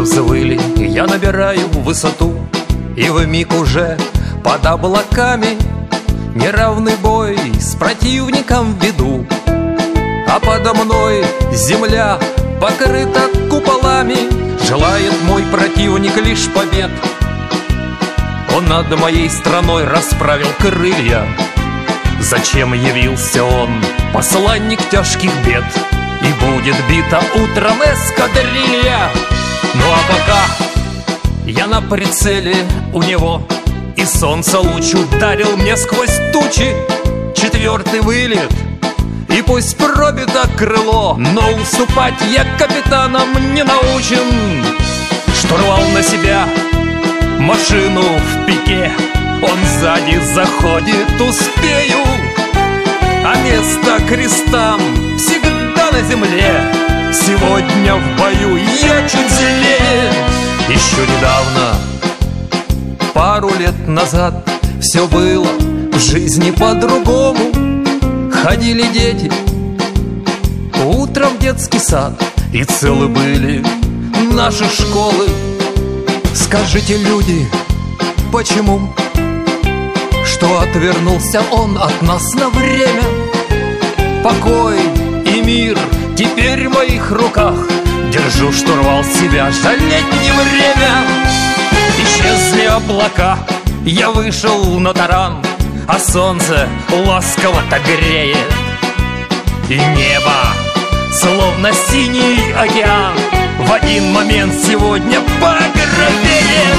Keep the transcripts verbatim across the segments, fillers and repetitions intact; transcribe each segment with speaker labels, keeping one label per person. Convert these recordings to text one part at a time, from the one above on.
Speaker 1: взвыли, я набираю высоту, и вмиг уже под облаками неравный бой с противником веду. А подо мной земля покрыта куполами, желает мой противник лишь побед. Он над моей страной расправил крылья. Зачем явился он, посланник тяжких бед? И будет бита утром эскадрилья. Ну а пока я на прицеле у него, и солнце луч ударил мне сквозь тучи. Четвертый вылет, и пусть пробито крыло, но уступать я капитанам не научен. Штурвал на себя, машину в пике, он сзади заходит, успею. А место крестам всегда на земле. Сегодня в бою я чуть сильнее. Еще недавно, пару лет назад, все было в жизни по-другому. Ходили дети утром в детский сад, и целы были наши школы. Скажите, люди, почему? Что отвернулся он от нас на время? Покой и мир теперь в моих руках. Держу штурвал себя, жалеть не время. Исчезли облака, я вышел на таран, а солнце ласково-то греет, и небо, словно синий океан, в один момент сегодня багровеет.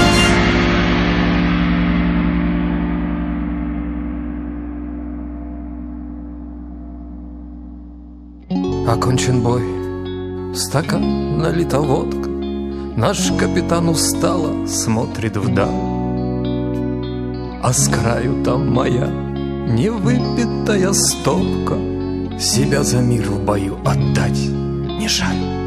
Speaker 1: Окончен бой, в стакан налита водка, наш капитан устало смотрит вдаль, а с краю там моя невыпитая стопка. Себя за мир в бою отдать не жаль.